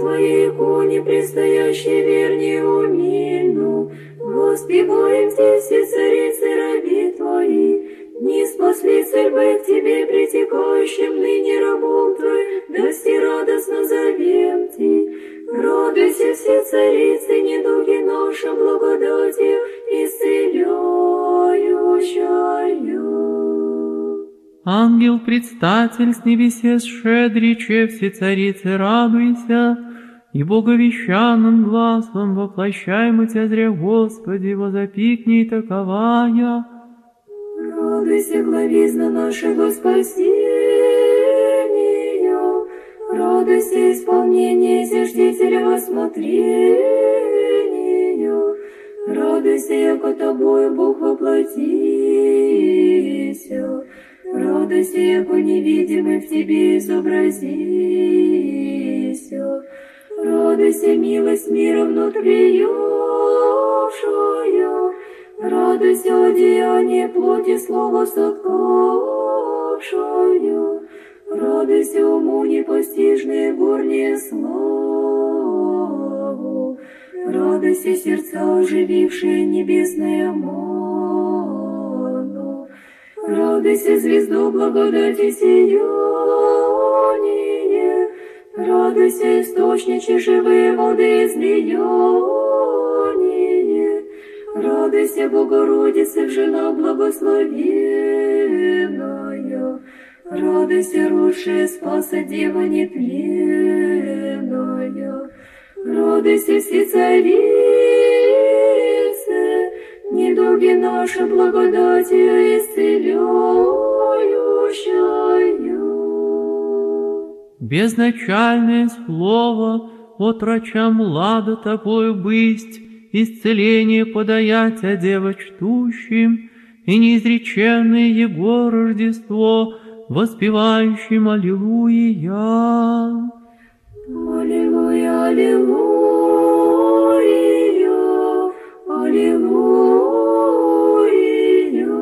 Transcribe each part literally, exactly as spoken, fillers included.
Твоей иконе, предстоящей вернее умильну. Воспеваем здесь и царицы раби Твои, не спасли церковь к Тебе притекающим ныне рабом Твоим, дости радостно зовем Ти. Радуйся все царицы, недуги наши благодатью исцеляющую. Ангел-предстатель с небес шедриче, все царицы, радуйся, и боговещанным гласом воплощаемо Тя зря, Господи, возопикни таковая. Радуйся, главизна нашего спасения, радуйся, исполнение зиждителя осмотрения, радуйся, яко Тобою Бог воплотися, радуйся, яко невидимый в Тебе изобразися, радуйся, милость мира внутриюшая, радуйся, одеяние плоти слова соткавшая, радуйся, уму непостижные горние славу, радуйся, сердца оживившие небесное ману, радуйся, звезду благодати сияние, радуйся, источниче живые воды излияние, радуйся, Богородица, жена благословенная, радуйся, росшая спаса Дева нетленная, радуйся, все царицы, недуги наши благодатью исцеляющую. Безначальное слово, отроча млада Тобою бысть, исцеление подаять о Дева чтущим, и неизреченное Его Рождество, воспевающим Аллилуйя. Аллилуйя, аллилуйя, аллилуйя.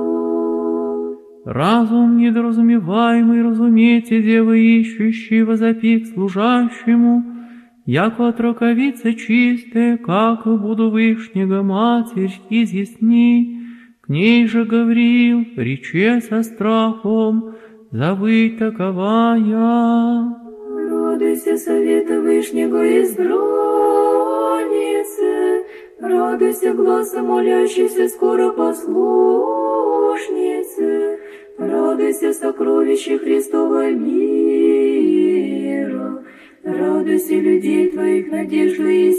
Разум недоразумеваемый разумейте, Девы ищущие, возопик служащему, яко отроковица чистая, как буду Вышнего Матерь, изъясни, к ней же Гавриил, рече со страхом, завыть таковая. Радуйся, совета Вышнего избранницы, радуйся, гласа молящейся скоро послушницы, радуйся, сокровище Христова мира, радуйся, людей Твоих надежду и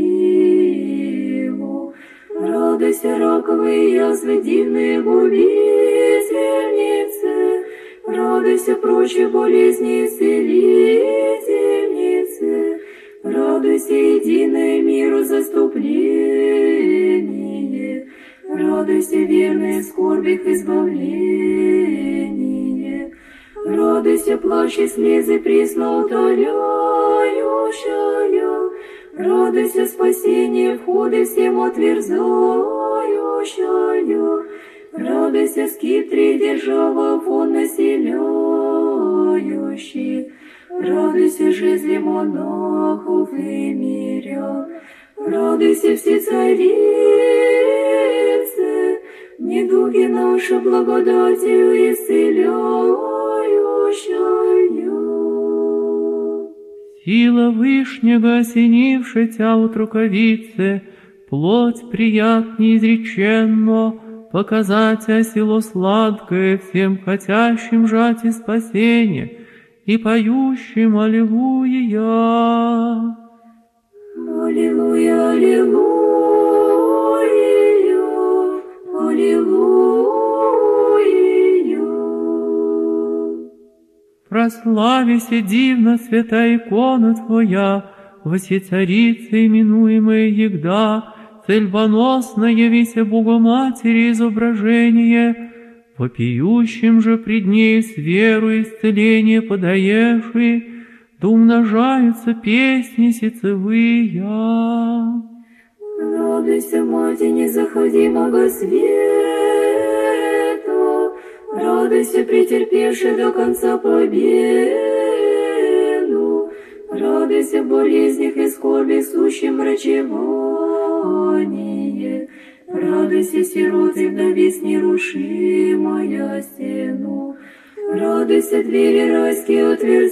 силу, радуйся, раковые язвы дивные губительницы, радуйся, прочие болезни исцелительницы, радуйся, единое миру заступление, радуйся, верные скорби их избавление, радуйся, плач и слезы присно утоляющая, радуйся, спасение входы всем отверзающая, радуйся, скиптри держава фон населяющий, радуйся, жезли монахов и мирян, радуйся, все царицы, недуги наши благодатью исцеляющую. Сила Вышнего, осенившая Тя от рукавицы, плоть прият неизреченно, показать осело сладкое всем хотящим жать и спасение, и поющим Аллилуйя. Аллилуйя, аллилуйя, аллилуйя. Прославися дивно святая икона Твоя, восе царица, именуемая егда, цельбоносно явися Богоматери изображение, вопиющим же пред ней с верой исцеление подаеши, да умножаются песни сицевые. Радуйся, Мати, незаходимого света, радуйся, претерпевший до конца победу, радуйся, Радуйся в болезнях и скорби, сущем врачевании. Радуйся, сироты, вдовиц нерушимая стену. Радуйся, двери райские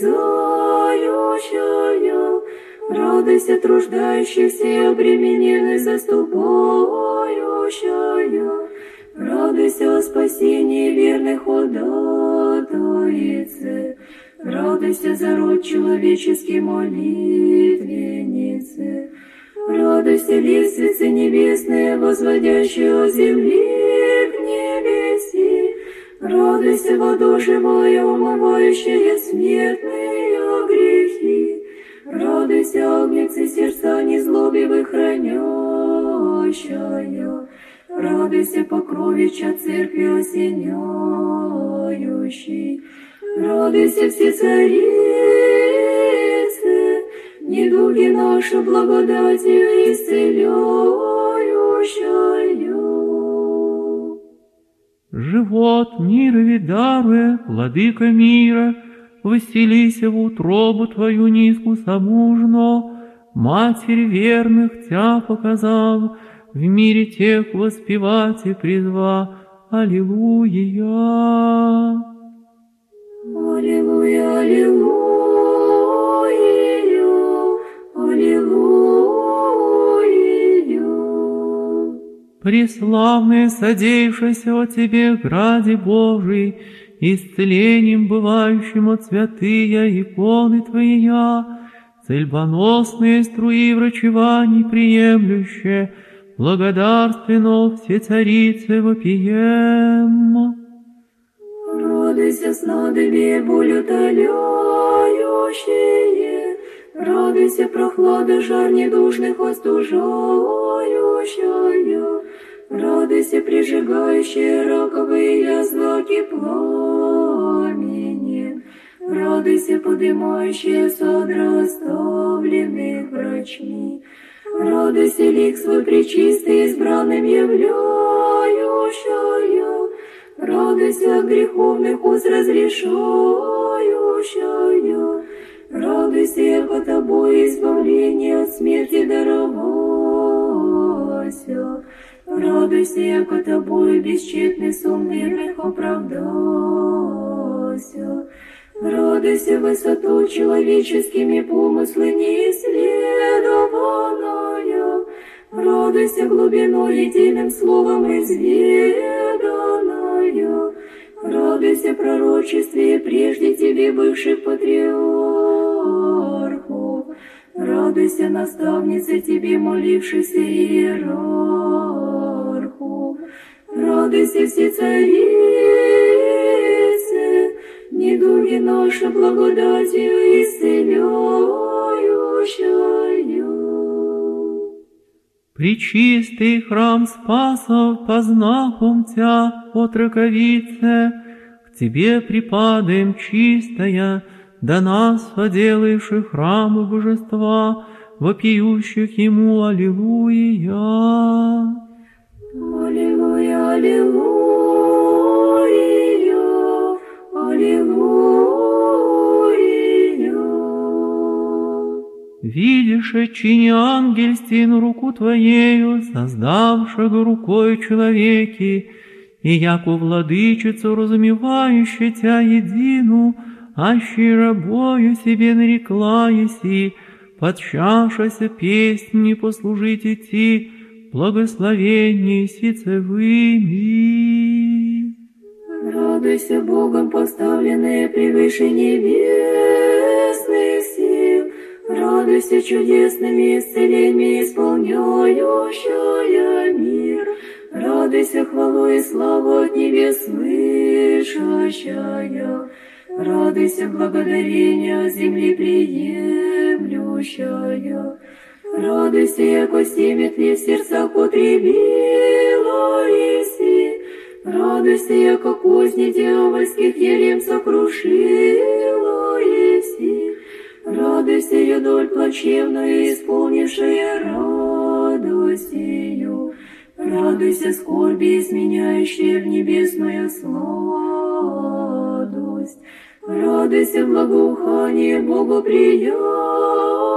отверзающая. Радуйся, труждающихся и обремененных заступающая. Радуйся о спасении верных ходатайце. Радуйся за род человеческий молитвеннице. Радуйся, лестницы небесные, возводящие земли к небеси. Радуйся, водо живая, умывающая смертные грехи. Радуйся, агнцы, сердца незлобивых хранящая. Радуйся, покровича церкви осеняющей. Радуйся, все царицы, недуги наши благодатью исцеляющая. Живот мирови даруя, владыка мира, веселися в утробу твою низку самужно, Матерь верных тя показав, в мире тех воспевать и призва. Аллилуйя. Аллилуйя, аллилуйя, аллилуйя. Преславный, содейшийся о тебе, граде Божий, исцелением бывающим от святые иконы твоя, цельбоносные струи врачеваний приемлющие, благодарственно все царицы вопием. Радуйся, снадобье боль утоляющие, радуйся, прохлада жар недужных остужающая, радуйся, прижигающие раковые язваки пламени, радуйся, подымающие содра оставленных врачми, радуйся, лик свой пречистый избранным являющая, радуйся, греховных уз разрешающая, радуйся, яко тобой избавление от смерти даровася, радуйся, яко тобой бесчетный сон верных оправдася, радуйся, высоту человеческими помыслы неисследованная, радуйся, глубину единым словом изведанная, радуйся, пророчестве прежде тебе бывших патриархов, радуйся, наставнице тебе молившихся иерархов, радуйся, все царицы, недуги наши благодатью исцеляющая. Пречистый храм Спасов по знаком Тя, отроковице, к Тебе припадаем чистая, до нас поделавших храмы божества, вопиющих Ему аллилуйя. Аллилуйя, аллилуйя, аллилуйя. Видишь, отчини ангель стену руку Твоею, создавшего рукой человеки, и яку владычицу, разумевающую Тя едину, аще рабою себе нарекла еси, подчашася песни послужить идти, благословенней сицевыми. Радуйся, Богом поставленные превыше небесных сил, радуйся чудесными исцелениями, исполняющая мир, радуйся хвалу и славу от небес слышащая, радуйся благодарение земли приемлющая, радуйся, яко семетли в сердцах потребила еси, радуйся, яко козни дьявольских елем сокрушила еси, радуйся, юдоль плачевную, исполнившая радостью, радуйся, скорби, изменяющая в небесную сладость, радуйся, благоухание Богу приятное,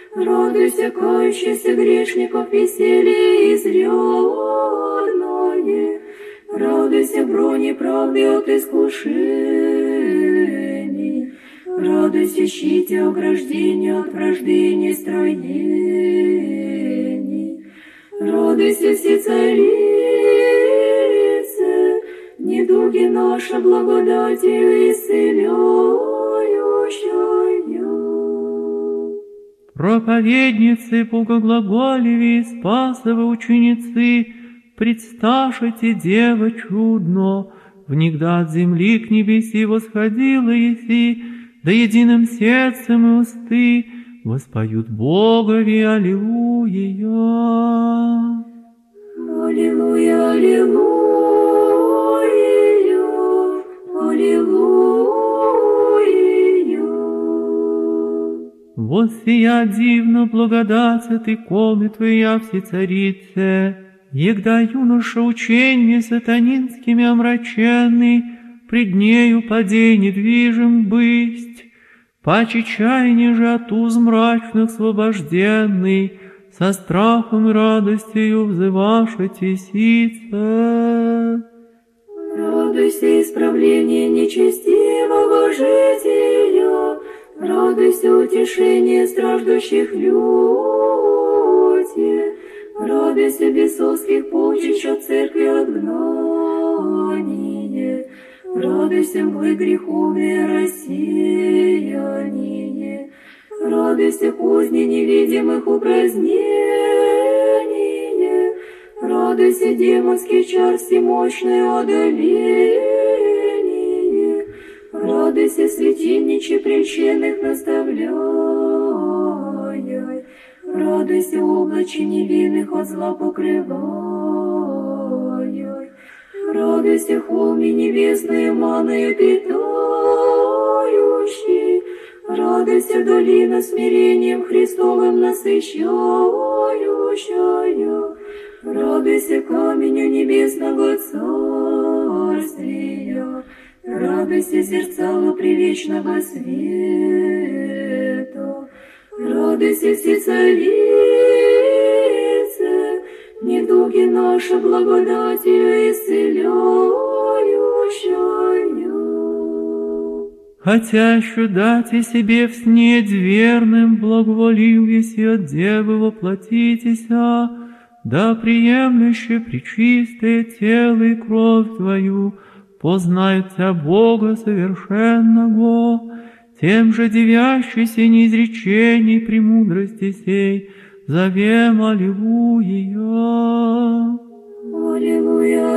Радуйся, кающийся грешников, веселье изрядное. Радуйся, брони правды от искушений. Радуйся, щите ограждения от вражды и нестроений. Радуйся, все царицы, недуги наши благодатью исцеляющая. Проповедницы, богоглаголеви, спасовы ученицы, предсташите, Дева, чудно, внегда от земли к небеси восходила еси, да единым сердцем и усты воспоют Богови аллилуйя. Аллилуйя, аллилуйя, аллилуйя. Вот сия дивно благодать от иконы Твоя, Всецарице, егда юноша ученье сатанинскими омраченный, пред нею падей недвижим бысть, паче чаяния же от уз мрачных освобожденный, со страхом и радостью взываша тесица. Радуйся, исправление нечестивого жития, радуйся, утешение страждущих люди, радуйся, бесовских полчищ от церкви отгнание, радуйся, мглы греховные рассеяние, радуйся, козни невидимых упразднение, радуйся, демонский чар всемощное одоление, радуйся, светильниче прельщенных наставляй, радуйся, облаче невинных от зла покрывай, радуйся, холме небесные маною питающий, радуйся, долина смирением Христовым насыщающая, радуйся, каменю небесного царствия, радуйся, зерцало привечного света, радуйся, все царицы, недуги наши благодатью исцеляющая. Хотящу дать и себе в сне верным благоволил, если от девы воплотитеся, да приемлюще пречистое тело и кровь Твою познают Тя Бога совершенного, тем же девящийся неизречений премудрости сей, зовем аллилуйя. Аллилуйя,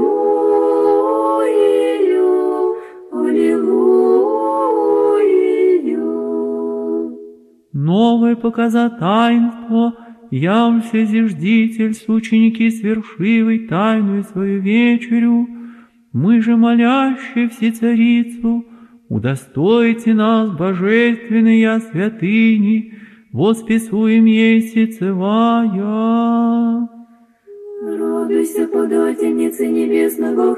аллилуйя, аллилуйя. Новое показа таинство, явлься зиждитель с ученики свершивой тайную свою вечерю, мы же, молящие Всецарицу, удостойте нас, божественные святыни, восписуем ей сицевая. Радуйся, подательницы небесного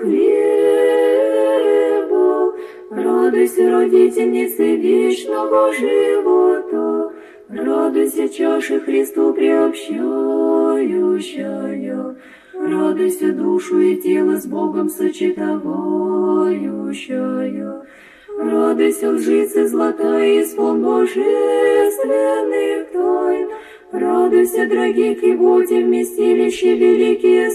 хлеба, радуйся, родительницы вечного живота, радуйся, чаши Христу приобщающая, радуйся, душу и тело с Богом сочетающая, радуйся, лжицы золотая, исполн божественных тайн, радуйся, дорогие киботи, вместилище великие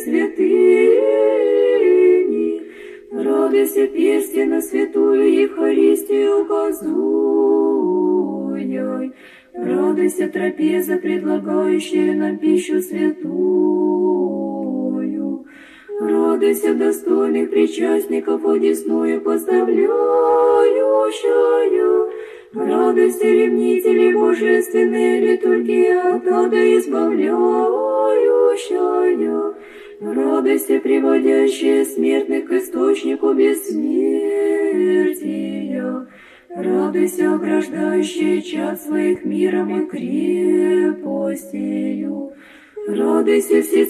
святыни, радуйся, перстень на святую Евхаристию указуй, радуйся, трапеза, предлагающая нам пищу святую, радуйся, достойных причастников одесную поставляющая, радуйся, ревнители божественные, литургии от ада избавляющая, радуйся, приводящая смертных к источнику бессмертия, радуйся, ограждающая чад своих миром и крепостью, радуйся, все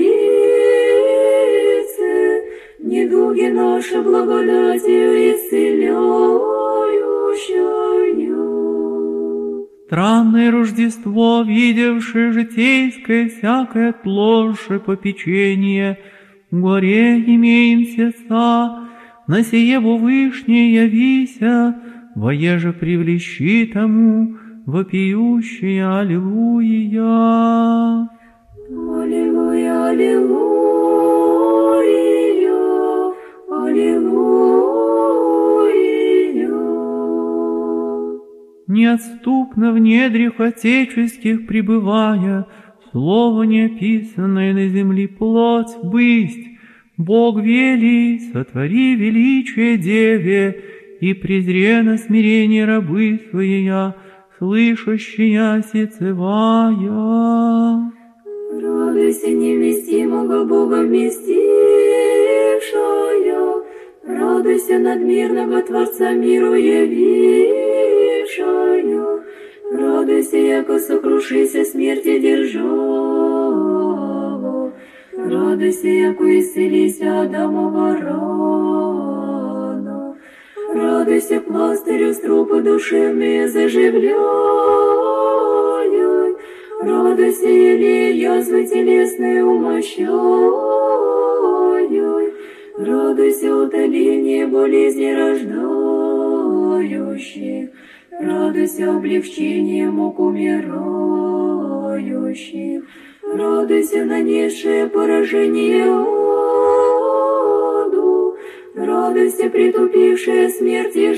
царицы, недуги наши благодатью исцеляющая. Странное Рождество, видевшее житейское всякое тложь попечение, горе имеем сердца, на сие во вышнее явися, воеже привлещи тому, вопиющее Аллилуйя. Аллилуйя, Аллилуйя, Аллилуйя. Неотступно в недрях отеческих пребывая, слово неописанное на земле плоть бысть, Бог вели, сотвори величие Деве, и презре на смирение рабы своя, слышащая сецевая. Радуйся невместимого Бога вместившая, радуйся надмирного Творца миру явившая, радуйся, яко сокрушися смерти державу, радуйся, яко исцелися Адамова рана, радуйся пластырю с трупа душевные заживляй, радуйся, еле язвы телесные умощай, радуйся, утоление болезни рождающих, радуйся, облегчение мук умирающих, радуйся, нанесшее поражение аду, радуйся, притупившая смерти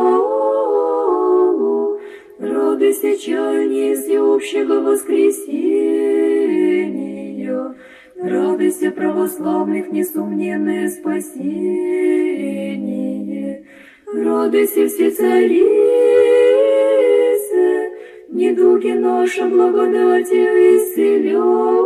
жалу, радуйся, чаяние всеобщего воскресения, радуйся, православных несомненное спасение, радуйся, все царицы, недуги наши благодатью исцеляй.